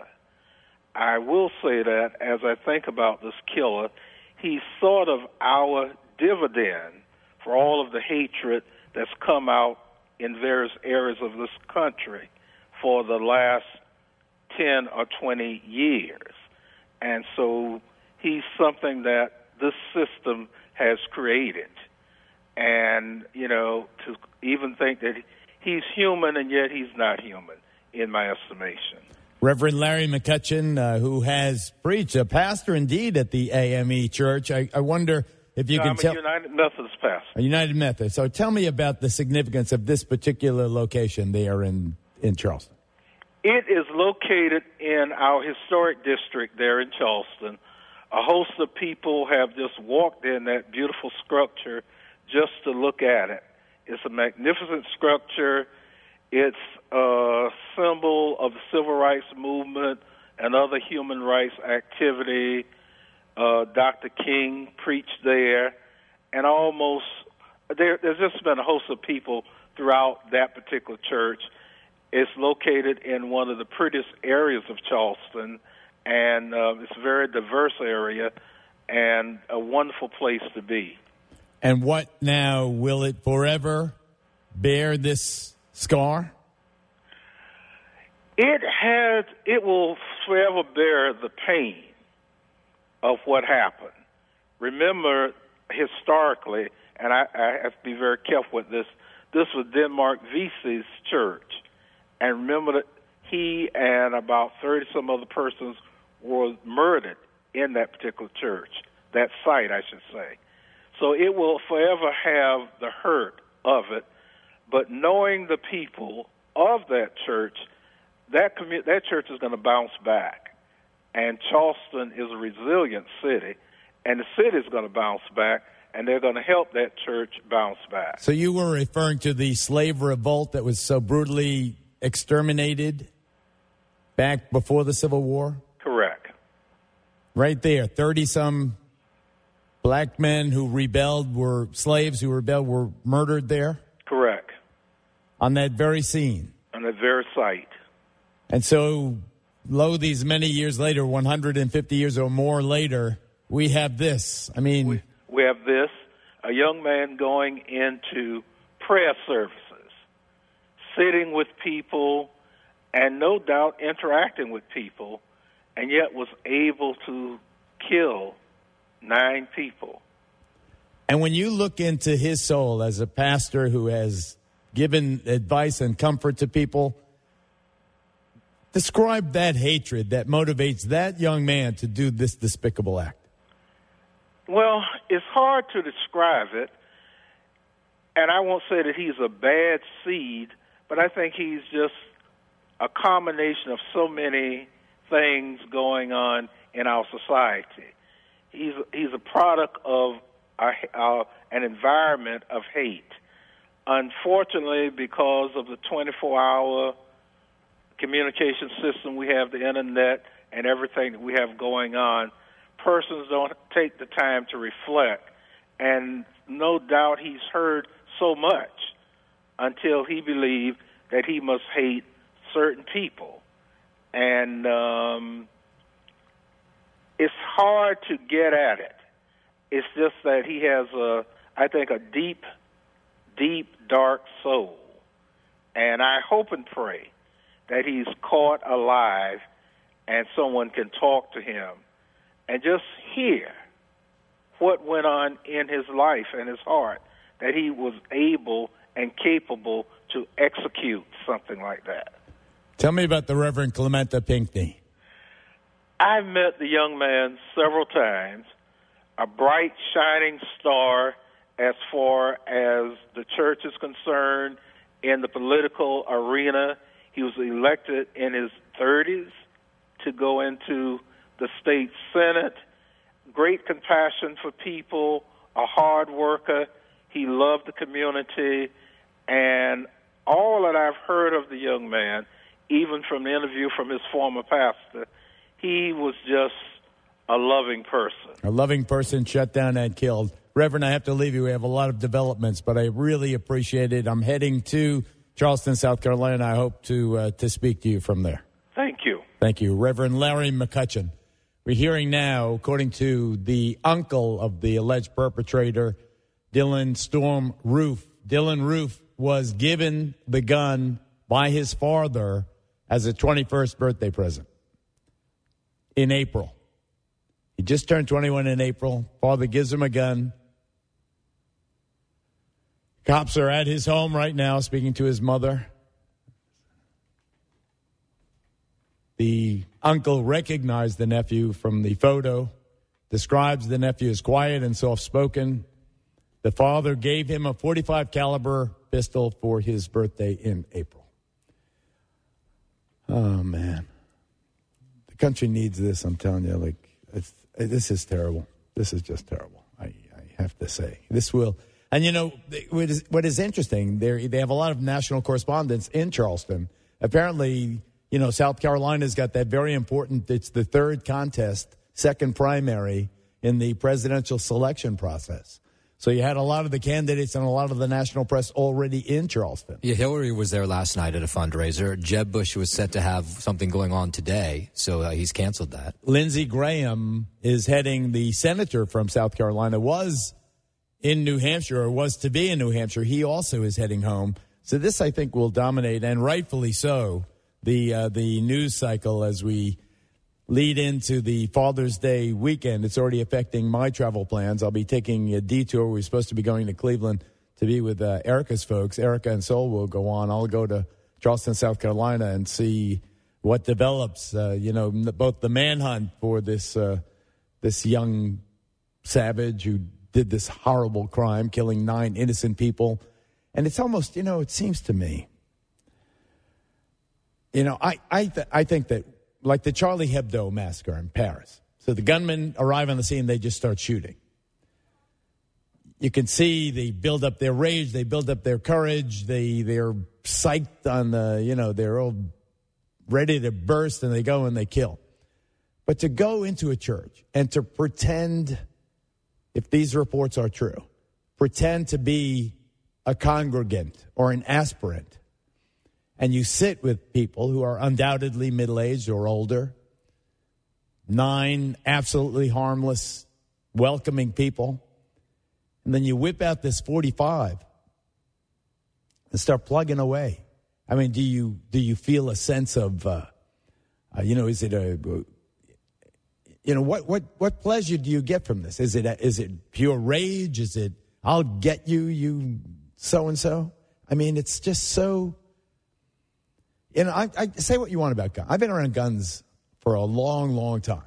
I will say that as I think about this killer, he's sort of our dividend for all of the hatred that's come out in various areas of this country for the last 10 or 20 years. And so he's something that this system has created. And, to even think that he's human and yet he's not human, in my estimation. Reverend Larry McCutcheon, who has preached, a pastor indeed at the AME Church. I wonder if you can tell. I'm a United Methodist pastor. A United Methodist. So tell me about the significance of this particular location there in Charleston. It is located in our historic district there in Charleston. A host of people have just walked in that beautiful structure just to look at it. It's a magnificent structure. It's a symbol of the civil rights movement and other human rights activity. Dr. King preached there, and there's just been a host of people throughout that particular church. It's located in one of the prettiest areas of Charleston, and it's a very diverse area and a wonderful place to be. And what now? Will it forever bear this scar? It will forever bear the pain of what happened. Remember, historically, and I have to be very careful with this was Denmark Vesey's church. And remember that he and about 30-some other persons were murdered in that particular church, that site, I should say. So it will forever have the hurt of it, but knowing the people of that church, that church is going to bounce back. And Charleston is a resilient city, and the city is going to bounce back, and they're going to help that church bounce back. So you were referring to the slave revolt that was so brutally exterminated back before the Civil War? Correct. Right there, 30-some black men who rebelled, were slaves who rebelled, were murdered there? Correct. On that very scene? On that very site. And so lo, these many years later, 150 years or more later, we have this. I mean, we have this, a young man going into prayer services, sitting with people, and no doubt interacting with people, and yet was able to kill 9 people. And when you look into his soul as a pastor who has given advice and comfort to people, describe that hatred that motivates that young man to do this despicable act. Well, it's hard to describe it, and I won't say that he's a bad seed, but I think he's just a combination of so many things going on in our society. He's a product of an environment of hate. Unfortunately, because of the 24-hour communication system we have, the internet, and everything that we have going on, persons don't take the time to reflect. And no doubt he's heard so much until he believed that he must hate certain people. And it's hard to get at it. It's just that he has, I think, a deep, deep, dark soul. And I hope and pray that he's caught alive and someone can talk to him and just hear what went on in his life and his heart, that he was able and capable to execute something like that. Tell me about the Reverend Clementa Pinckney. I've met the young man several times, a bright, shining star as far as the church is concerned in the political arena. He was elected in his 30s to go into the state senate. Great compassion for people, a hard worker. He loved the community. And all that I've heard of the young man, even from the interview from his former pastor, he was just a loving person. A loving person shut down and killed. Reverend, I have to leave you. We have a lot of developments, but I really appreciate it. I'm heading to Charleston, South Carolina. I hope to speak to you from there. Thank you. Thank you. Reverend Larry McCutcheon. We're hearing now, according to the uncle of the alleged perpetrator, Dylan Storm Roof. Dylan Roof was given the gun by his father as a 21st birthday present in April. He just turned 21 in April. Father gives him a gun. Cops are at his home right now speaking to his mother. The uncle recognized the nephew from the photo, describes the nephew as quiet and soft-spoken. The father gave him a .45 caliber pistol for his birthday in April. Oh, man. The country needs this, I'm telling you. This is terrible. This is just terrible, I have to say. This will... And, you know, what is interesting, they have a lot of national correspondents in Charleston. Apparently, you know, South Carolina's got that very important, it's the third contest, second primary in the presidential selection process. So you had a lot of the candidates and a lot of the national press already in Charleston. Yeah, Hillary was there last night at a fundraiser. Jeb Bush was set to have something going on today, so he's canceled that. Lindsey Graham is heading, the senator from South Carolina, was in New Hampshire, or was to be in New Hampshire. He also is heading home. So this, I think, will dominate, and rightfully so, the news cycle as we lead into the Father's Day weekend. It's already affecting my travel plans. I'll be taking a detour. We're supposed to be going to Cleveland to be with Erica's folks. Erica and Sol will go on. I'll go to Charleston, South Carolina, and see what develops. Both the manhunt for this young savage who did this horrible crime, killing 9 innocent people. And it's almost, it seems to me, I think that, like the Charlie Hebdo massacre in Paris. So the gunmen arrive on the scene, they just start shooting. You can see they build up their rage, they build up their courage, they're psyched on they're all ready to burst, and they go and they kill. But to go into a church and to pretend, if these reports are true, pretend to be a congregant or an aspirant and you sit with people who are undoubtedly middle-aged or older, 9 absolutely harmless, welcoming people, and then you whip out this 45 and start plugging away. I mean, do you feel a sense of, is it what pleasure do you get from this? Is it pure rage? Is it, I'll get you so-and-so? I mean, it's just so, I say what you want about guns. I've been around guns for a long, long time.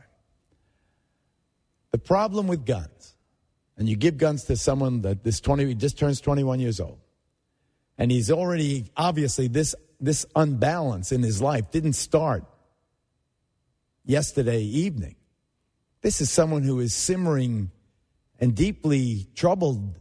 The problem with guns, and you give guns to someone that he just turns 21 years old, and he's already, obviously, this unbalance in his life didn't start yesterday evening. This is someone who is simmering and deeply troubled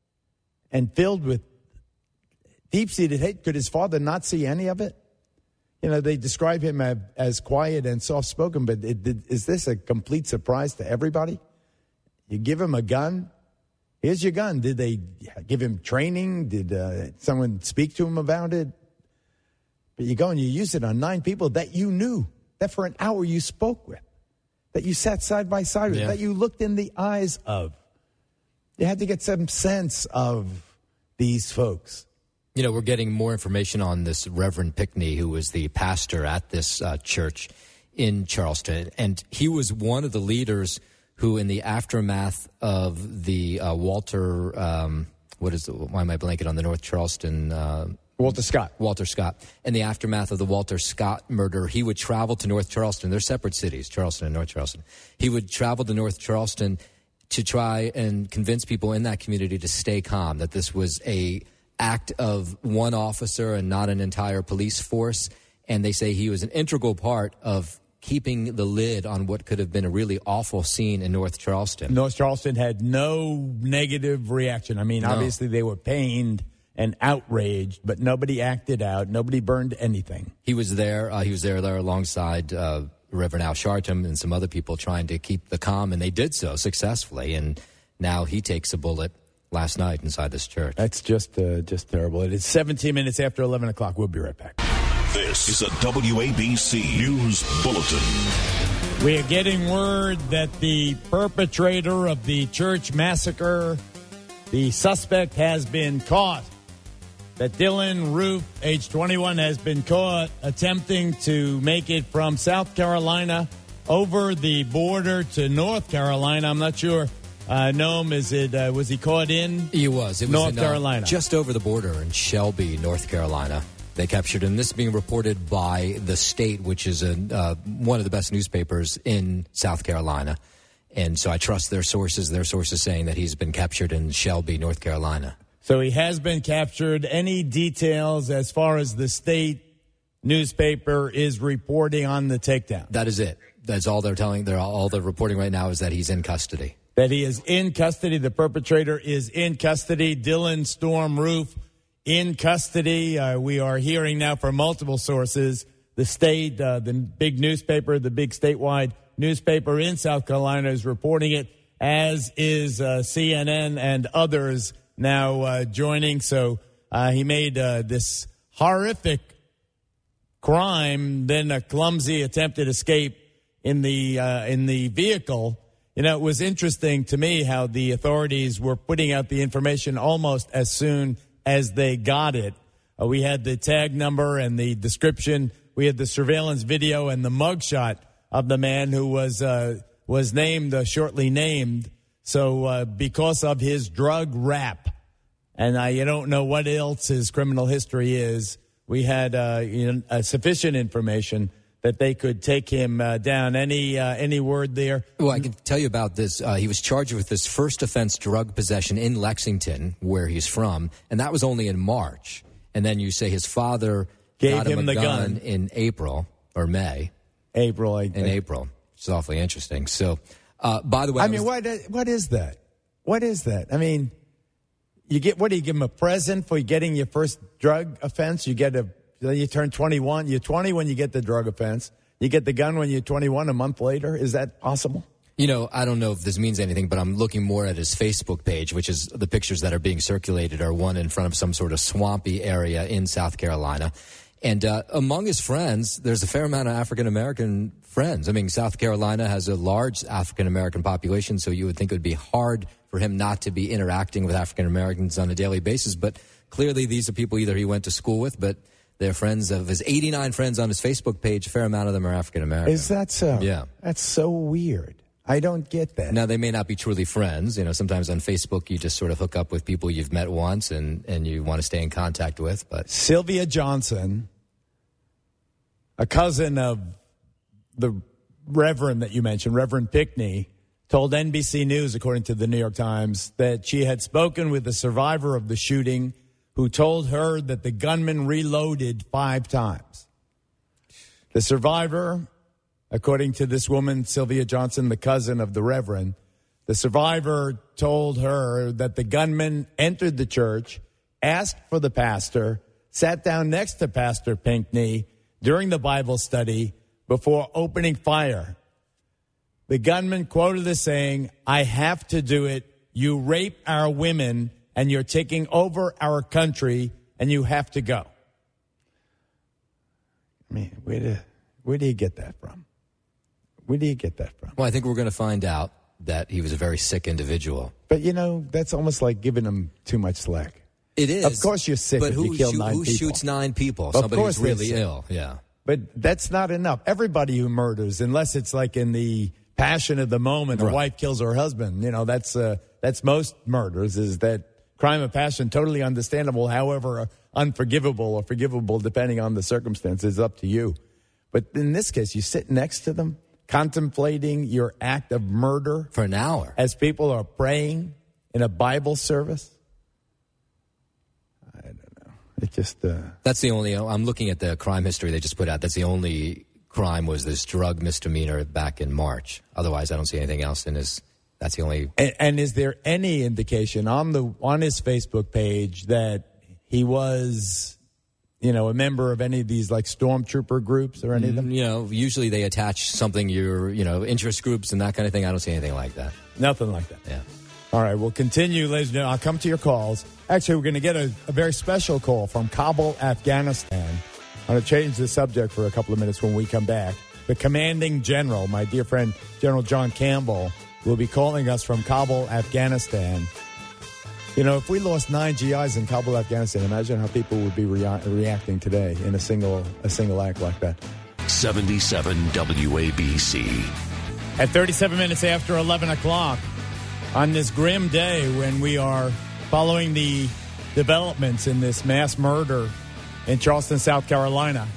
and filled with deep-seated hate. Could his father not see any of it? They describe him as quiet and soft-spoken, but is this a complete surprise to everybody? You give him a gun. Here's your gun. Did they give him training? Did someone speak to him about it? But you go and you use it on 9 people that you knew, that for an hour you spoke with, that you sat side by side with, that you looked in the eyes of. You had to get some sense of these folks. We're getting more information on this Reverend Pickney, who was the pastor at this church in Charleston. And he was one of the leaders who, in the aftermath of the Walter, why am I blanking on the North Charleston? Walter Scott. In the aftermath of the Walter Scott murder, he would travel to North Charleston. They're separate cities, Charleston and North Charleston. He would travel to North Charleston to try and convince people in that community to stay calm, that this was a act of one officer and not an entire police force. And they say he was an integral part of keeping the lid on what could have been a really awful scene in North Charleston. North Charleston had no negative reaction. I mean, obviously they were pained and outraged, but nobody acted out. Nobody burned anything. He was there. He was there alongside Reverend Al Sharpton and some other people trying to keep the calm, and they did so successfully. And now he takes a bullet last night inside this church. That's just terrible. It is 17 minutes after 11 o'clock. We'll be right back. This is a WABC News Bulletin. We are getting word that the perpetrator of the church massacre, the suspect, has been caught. That Dylan Roof, age 21, has been caught attempting to make it from South Carolina over the border to North Carolina. I'm not sure. Noam, was he caught in? He was. It was North Carolina. Just over the border in Shelby, North Carolina. They captured him. This is being reported by The State, which is one of the best newspapers in South Carolina. And so I trust their sources saying that he's been captured in Shelby, North Carolina. So he has been captured. Any details as far as The State newspaper is reporting on the takedown? That is it. That's all they're telling. All they're reporting right now is that he's in custody. That he is in custody. The perpetrator is in custody. Dylan Storm Roof in custody. We are hearing now from multiple sources. The State, the big newspaper, the big statewide newspaper in South Carolina is reporting it, as is CNN and others now joining. So he made this horrific crime, then a clumsy attempted escape in the vehicle. It was interesting to me how the authorities were putting out the information almost as soon as they got it. We had the tag number and the description. We had the surveillance video and the mugshot of the man who was named, shortly named. So because of his drug rap, and you don't know what else his criminal history is, we had sufficient information that they could take him down. Any word there? Well, I can tell you about this. He was charged with this first offense, drug possession, in Lexington, where he's from, and that was only in March. And then you say his father got him the gun in April or May. April. April. It's awfully interesting. So, by the way, what is that? What is that? I mean, you give him a present for getting your first drug offense? You turn 21. You're 20 when you get the drug offense. You get the gun when you're 21 a month later. Is that possible? I don't know if this means anything, but I'm looking more at his Facebook page, which is the pictures that are being circulated are one in front of some sort of swampy area in South Carolina. And among his friends, there's a fair amount of African-American friends. I mean, South Carolina has a large African-American population, so you would think it would be hard for him not to be interacting with African-Americans on a daily basis. But clearly these are people either he went to school with, but they're friends of his 89 friends on his Facebook page. A fair amount of them are African-American. Is that so? Yeah. That's so weird. I don't get that. Now, they may not be truly friends. Sometimes on Facebook you just sort of hook up with people you've met once and you want to stay in contact with. But Sylvia Johnson, a cousin of the Reverend that you mentioned, Reverend Pinckney, told NBC News, according to the New York Times, that she had spoken with the survivor of the shooting who told her that the gunman reloaded 5 times. The survivor, according to this woman, Sylvia Johnson, the cousin of the Reverend, the survivor told her that the gunman entered the church, asked for the pastor, sat down next to Pastor Pinckney during the Bible study before opening fire. The gunman quoted as saying, "I have to do it. You rape our women and you're taking over our country and you have to go." I mean, where do you get that from? Where do you get that from? Well, I think we're going to find out that he was a very sick individual. But, that's almost like giving him too much slack. It is. Of course you're sick if you kill 9 people. Who shoots 9 people? Of Somebody course who's really they're sick. ill. Yeah. But that's not enough. Everybody who murders, unless it's like in the passion of the moment, a wife kills her husband. That's most murders, is that crime of passion, totally understandable, however unforgivable or forgivable, depending on the circumstances, up to you. But in this case, you sit next to them, contemplating your act of murder for an hour as people are praying in a Bible service. I don't know. It just that's the only. I'm looking at the crime history they just put out. That's the only crime was this drug misdemeanor back in March. Otherwise, I don't see anything else in his. That's the only. And is there any indication on his Facebook page that he was, a member of any of these like stormtrooper groups or any of them? Usually they attach something, interest groups and that kind of thing. I don't see anything like that. Nothing like that. Yeah. All right, we'll continue, ladies and gentlemen. I'll come to your calls. Actually, we're going to get a very special call from Kabul, Afghanistan. I'm going to change the subject for a couple of minutes when we come back. The commanding general, my dear friend General John Campbell, will be calling us from Kabul, Afghanistan. If we lost 9 GIs in Kabul, Afghanistan, imagine how people would be reacting today in a single act like that. 77 WABC. At 37 minutes after 11 o'clock, on this grim day when we are following the developments in this mass murder in Charleston, South Carolina,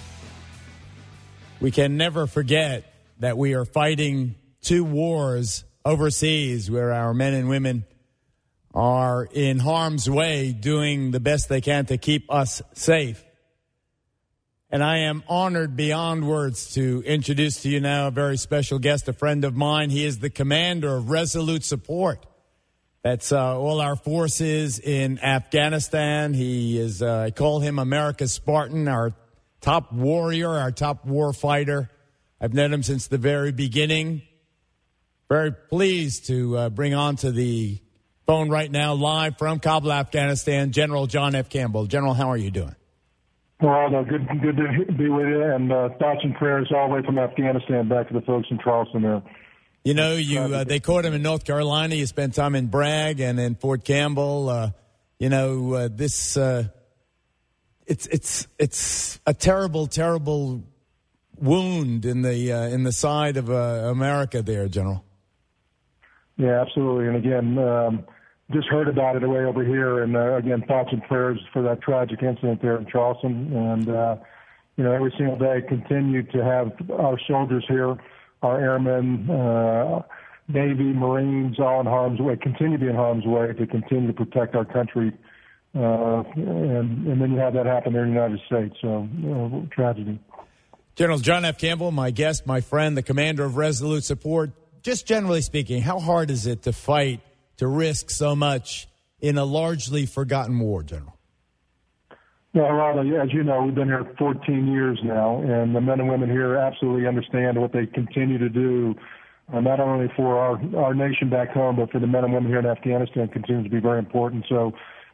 we can never forget that we are fighting 2 wars overseas where our men and women are in harm's way doing the best they can to keep us safe. And I am honored beyond words to introduce to you now a very special guest, a friend of mine. He is the commander of Resolute Support. That's all our forces in Afghanistan. He is, I call him America's Spartan, our top warrior, our top war fighter. I've known him since the very beginning. Very pleased to bring on to the phone right now, live from Kabul, Afghanistan, General John F. Campbell. General, how are you doing? Well, good to be with you, and thoughts and prayers all the way from Afghanistan back to the folks in Charleston there. They caught him in North Carolina. You spent time in Bragg and in Fort Campbell. It's a terrible, terrible wound in the side of America there, General. Yeah, absolutely. And again, just heard about it way over here, and again, thoughts and prayers for that tragic incident there in Charleston. And every single day, continue to have our soldiers here, our airmen, Navy, Marines, all in harm's way, continue to be in harm's way to continue to protect our country. And then you have that happen there in the United States. So, tragedy. General John F. Campbell, my guest, my friend, the commander of Resolute Support. Just generally speaking, how hard is it to fight, to risk so much in a largely forgotten war, General? Yeah, Rob, as you know, we've been here 14 years now, and the men and women here absolutely understand what they continue to do, not only for our nation back home, but for the men and women here in Afghanistan continues to be very important. So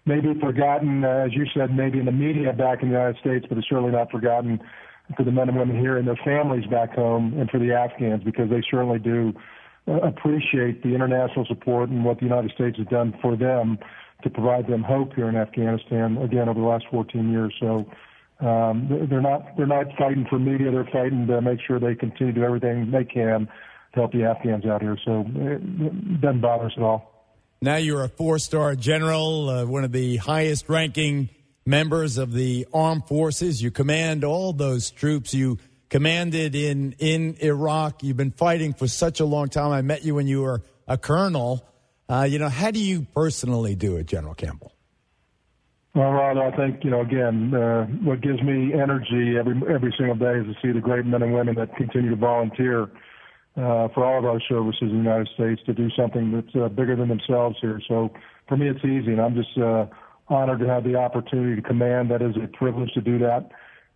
maybe forgotten, as you said, maybe in the media back in the United States, but it's certainly not forgotten for the men and women here and their families back home, and for the Afghans, because they certainly do appreciate the international support and what the United States has done for them to provide them hope here in Afghanistan, again, over the last 14 years. So they're not fighting for media. They're fighting to make sure they continue to do everything they can to help the Afghans out here. So it doesn't bother us at all. Now you're a 4-star general, one of the highest-ranking members of the armed forces. You command all those troops. You commanded in Iraq. You've been fighting for such a long time. I met you when you were a colonel. How do you personally do it, General Campbell? Well, Rod, I think, again, what gives me energy every single day is to see the great men and women that continue to volunteer for all of our services in the United States to do something that's bigger than themselves here. So for me, it's easy, and I'm just honored to have the opportunity to command. That is a privilege to do that.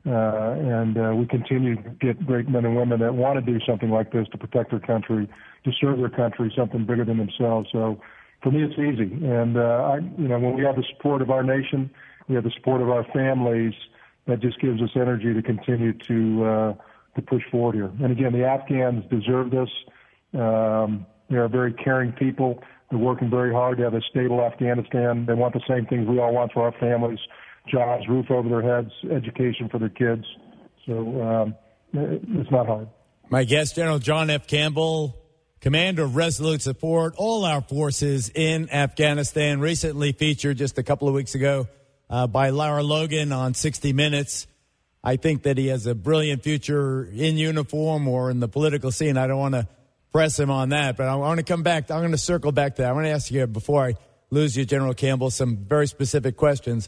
And we continue to get great men and women that want to do something like this to protect their country, to serve their country, something bigger than themselves. So for me, it's easy. And, when we have the support of our nation, we have the support of our families, that just gives us energy to continue to push forward here. And again, the Afghans deserve this. They're very caring people. They're working very hard to have a stable Afghanistan. They want the same things we all want for our families: jobs, roof over their heads, education for their kids. So it's not hard. My guest, General John F. Campbell, Commander of Resolute Support, all our forces in Afghanistan, recently featured just a couple of weeks ago by Lara Logan on 60 Minutes. I think that he has a brilliant future in uniform or in the political scene. I don't want to press him on that, but I want to come back. I'm going to circle back to that. I want to ask you, before I lose you, General Campbell, some very specific questions.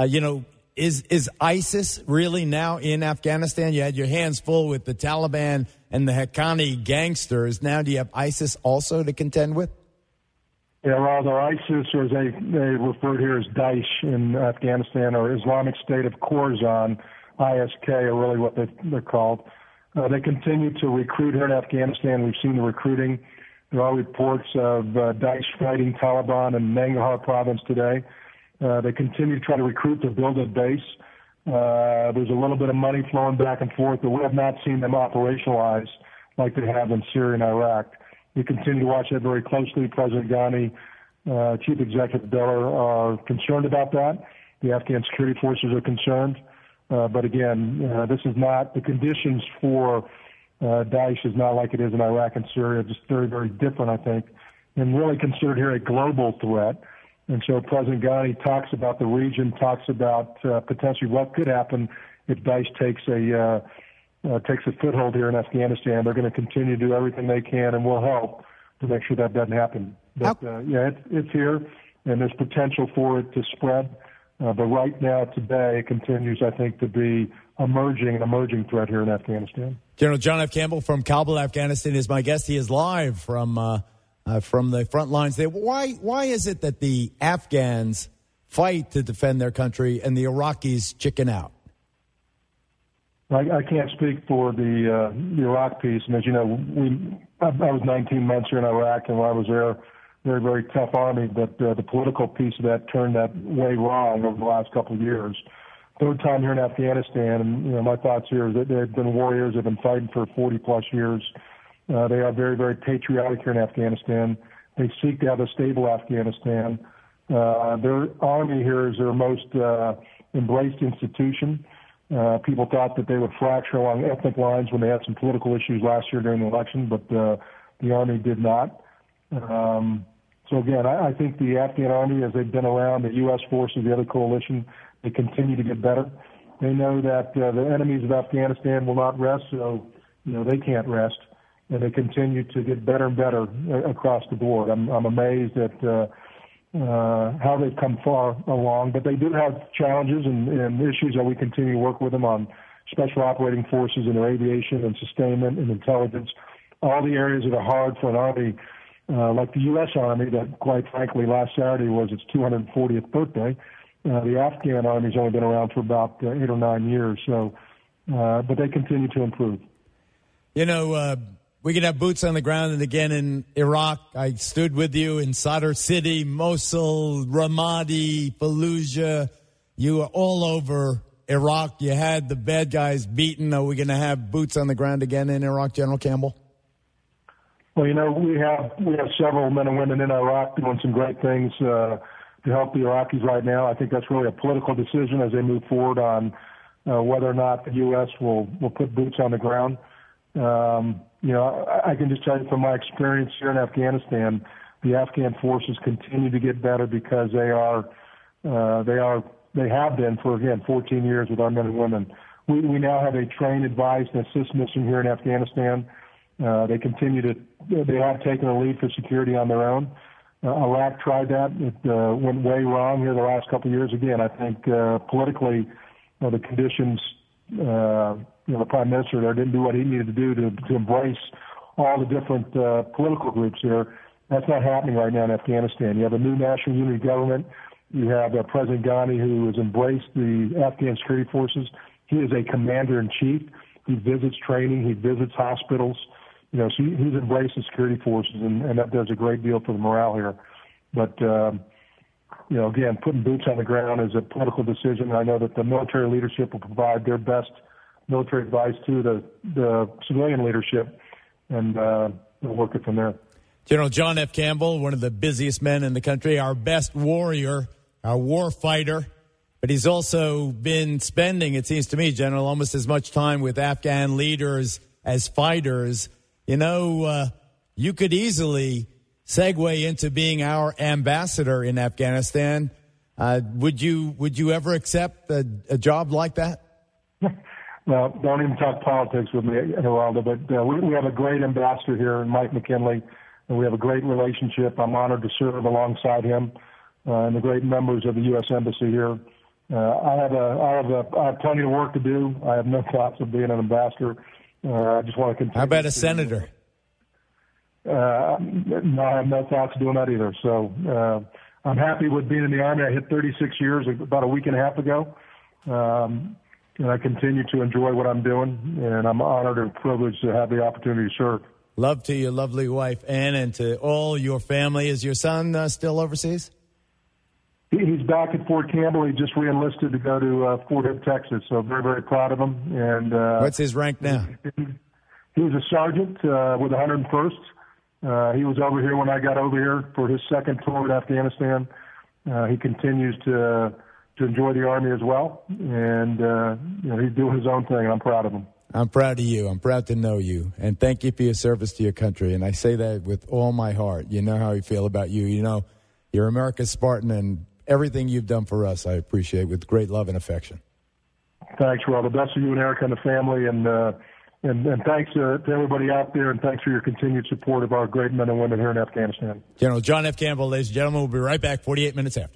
Is ISIS really now in Afghanistan? You had your hands full with the Taliban and the Haqqani gangsters. Now do you have ISIS also to contend with? Yeah, rather ISIS, or as they refer here as Daesh in Afghanistan, or Islamic State of Khorasan, ISK, are really what they're called. They continue to recruit here in Afghanistan. We've seen the recruiting. There are reports of Daesh fighting Taliban in Nangarhar province today. They continue to try to recruit to build a base. There's a little bit of money flowing back and forth, but we have not seen them operationalize like they have in Syria and Iraq. We continue to watch that very closely. President Ghani, Chief Executive Beller are concerned about that. The Afghan security forces are concerned. But again, this is not, the conditions for Daesh is not like it is in Iraq and Syria. Just very, very different, I think, and really considered here a global threat. And so President Ghani talks about the region, talks about potentially what could happen if Daesh takes a foothold here in Afghanistan. They're going to continue to do everything they can, and will help to make sure that doesn't happen. But it's here, and there's potential for it to spread. But right now, today, it continues, I think, to be an emerging threat here in Afghanistan. General John F. Campbell from Kabul, Afghanistan, is my guest. He is live from the front lines there. Why is it that the Afghans fight to defend their country and the Iraqis chicken out? I can't speak for the Iraq piece. And as you know, I was 19 months here in Iraq, and while I was there, very, very tough army, but the political piece of that turned that way wrong over the last couple of years. Third time here in Afghanistan, and my thoughts here is that they've been warriors. They've been fighting for 40-plus years. They are very, very patriotic here in Afghanistan. They seek to have a stable Afghanistan. Their army here is their most embraced institution. People thought that they would fracture along ethnic lines when they had some political issues last year during the election, but the army did not. So again, I think the Afghan army, as they've been around, the U.S. forces, the other coalition, they continue to get better. They know that the enemies of Afghanistan will not rest, so they can't rest, and they continue to get better and better across the board. I'm amazed at how they've come far along, but they do have challenges and issues that we continue to work with them on: special operating forces and their aviation and sustainment and intelligence. All the areas that are hard for an army like the U.S. Army, that quite frankly last Saturday was its 240th birthday. The Afghan Army's only been around for about 8 or 9 years, so but they continue to improve. we can have boots on the ground. And again, in Iraq, I stood with you in Sadr City, Mosul, Ramadi, Fallujah. You were all over Iraq. You had the bad guys beaten. Are we going to have boots on the ground again in Iraq, General Campbell? Well, we have several men and women in Iraq doing some great things to help the Iraqis right now. I think that's really a political decision as they move forward on whether or not the U.S. will put boots on the ground. I can just tell you from my experience here in Afghanistan, the Afghan forces continue to get better because they have been for, again, 14 years with our men and women. We now have a train, advise, and assist mission here in Afghanistan. They have taken the lead for security on their own. Iraq tried that. It went way wrong here the last couple of years. Again, I think politically, the conditions, the prime minister there didn't do what he needed to do to embrace all the different political groups here. That's not happening right now in Afghanistan. You have a new national unity government. You have President Ghani, who has embraced the Afghan security forces. He is a commander-in-chief. He visits training. He visits hospitals. So he's embraced the security forces, and that does a great deal for the morale here. But, again, putting boots on the ground is a political decision. I know that the military leadership will provide their best military advice to the civilian leadership, and we'll work it from there. General John F. Campbell, one of the busiest men in the country, our best warrior, our war fighter, but he's also been spending, it seems to me, General, almost as much time with Afghan leaders as fighters. You could easily segue into being our ambassador in Afghanistan. Would you ever accept a job like that? Well, don't even talk politics with me, Geraldo, but we have a great ambassador here, Mike McKinley, and we have a great relationship. I'm honored to serve alongside him and the great members of the U.S. Embassy here. I have plenty of work to do. I have no thoughts of being an ambassador. I just want to continue. How about a senator? No, I have no thoughts of doing that either. So I'm happy with being in the Army. I hit 36 years about a week and a half ago. And I continue to enjoy what I'm doing, and I'm honored and privileged to have the opportunity to serve. Love to your lovely wife, Ann, and to all your family. Is your son still overseas? He's back at Fort Campbell. He just re-enlisted to go to Fort Hood, Texas, so very, very proud of him. And what's his rank now? He was a sergeant with the 101st. He was over here when I got over here for his second tour in Afghanistan. He continues to enjoy the Army as well, and he's doing his own thing, and I'm proud of him. I'm proud of you. I'm proud to know you, and thank you for your service to your country, and I say that with all my heart. You know how I feel about you. You're America's Spartan, and everything you've done for us I appreciate with great love and affection. Thanks, Rob. The best of you and Erica and the family, and thanks to everybody out there, and thanks for your continued support of our great men and women here in Afghanistan. General John F. Campbell, ladies and gentlemen, we'll be right back 48 minutes after.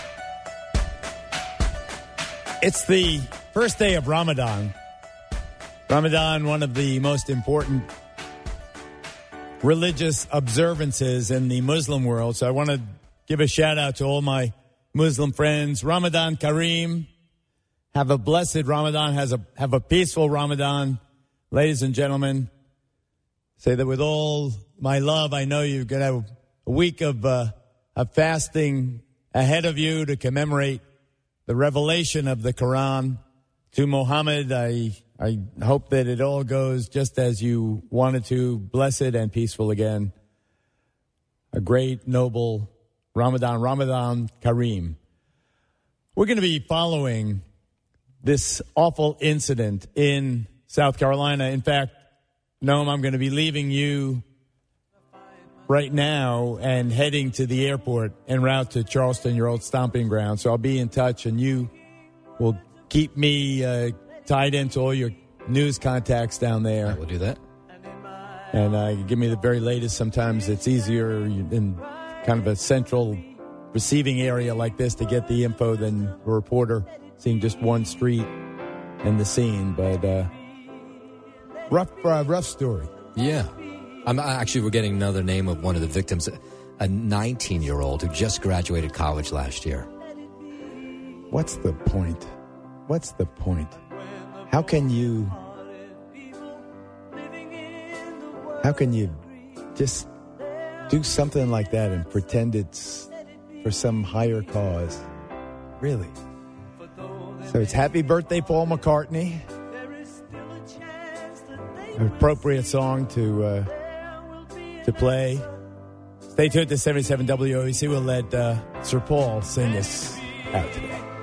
It's the first day of Ramadan. Ramadan, one of the most important religious observances in the Muslim world. So I want to give a shout out to all my Muslim friends. Ramadan Kareem. Have a blessed Ramadan. Have a peaceful Ramadan. Ladies and gentlemen, say that with all my love, I know you're going to have a week of fasting ahead of you to commemorate the revelation of the Quran to Muhammad. I hope that it all goes just as you wanted to, blessed and peaceful again. A great, noble Ramadan Kareem. We're going to be following this awful incident in South Carolina. In fact, Noam, I'm going to be leaving you right now and heading to the airport en route to Charleston, your old stomping ground. So I'll be in touch, and you will keep me tied into all your news contacts down there. I will do that. And give me the very latest. Sometimes it's easier in kind of a central receiving area like this to get the info than a reporter seeing just one street and the scene. But rough story. Yeah. We're getting another name of one of the victims, a 19-year-old who just graduated college last year. What's the point? How can you How can you just do something like that and pretend it's for some higher cause? Really? So it's Happy Birthday, Paul McCartney. An appropriate song to play. Stay tuned to 77 WABC. We'll let Sir Paul sing us out today.